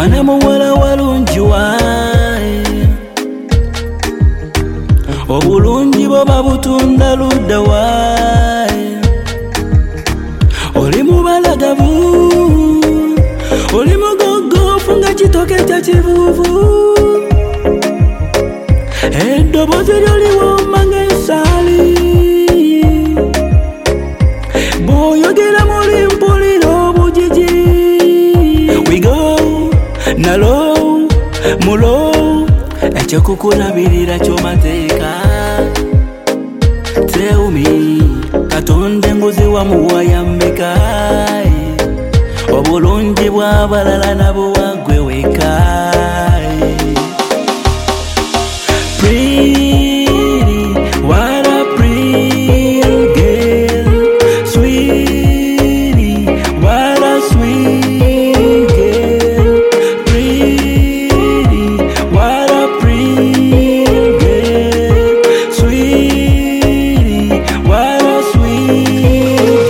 mwana muwala walungi wae obulungi bwo babutunda ludda wae oli mubalagavu oli mugogofu nga kitoke kya kivuvu eddoboozi lyoliwoma ng'ensaali bw'oyogera muli mpulira obujiji we go nalo mulo ekyokukulabirira ky'omateeka tell me katonda enguzi wamuwaya mmeka obulungi bw'abalala nabo wagwe weka pretty what a pretty girl sweetie what a sweet girl pretty what a pretty girl sweetie what a sweet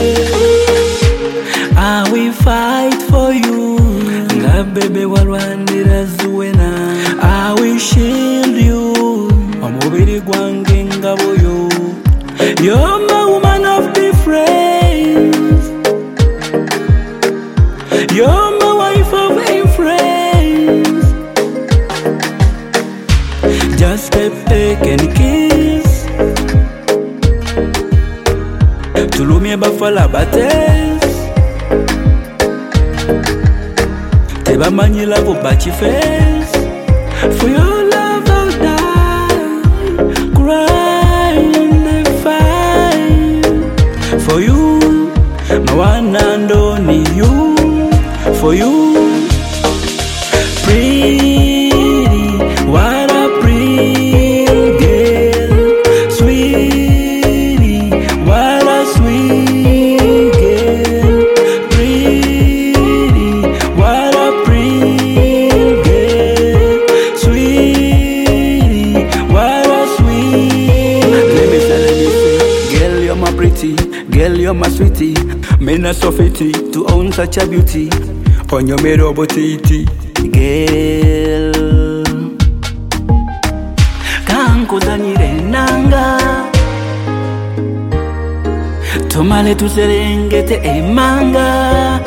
girl I will fight for you nga bebe walwanira zuwena I will shield you omubiri gwange ngabo yo you're my woman of difference you're my wife of influence just a peck and kiss tulumye bafala bates tebamanyi labo bakifes for your love I'll die cry in the fire for you my one and only you for you pretty what a pretty girl sweetie what a sweet girl pretty what a pretty girl sweetie what a sweet let me say girl you're my pretty girl you're my sweetie me not so fitty to own such a beauty on your mirror botiti girl kankuzanyire nanga tumale tuserengete emanga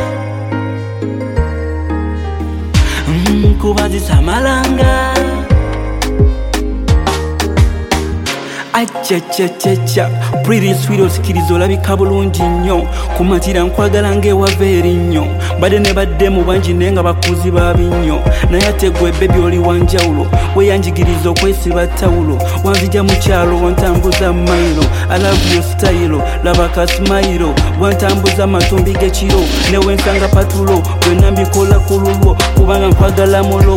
kubazisa malanga achachachacha pretty sweet osikiriza olabika bulungi nnyo kumatira nkwagala ng'ewava erinnyo badde ne badde mu bangi naye nga bakuzi babinnyo naye ate gwe bebi oli wanjawulo weyanjigiriza okwesiba ttawulo wanzija mu kyalo wantambuza mayiro I love your style laba kasimayiro wantambuza matumbi g'ekiro newensanga patulo byonna mbikola ku lulwo kubanga nkwagala mulo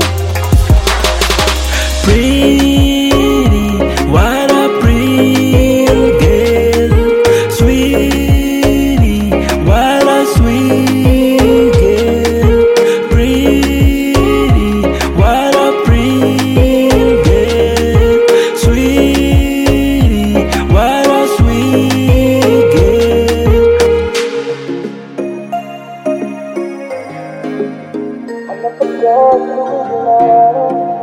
pretty what a pretty girl sweetie what a sweet girl pretty what a pretty girl sweetie what a sweet girl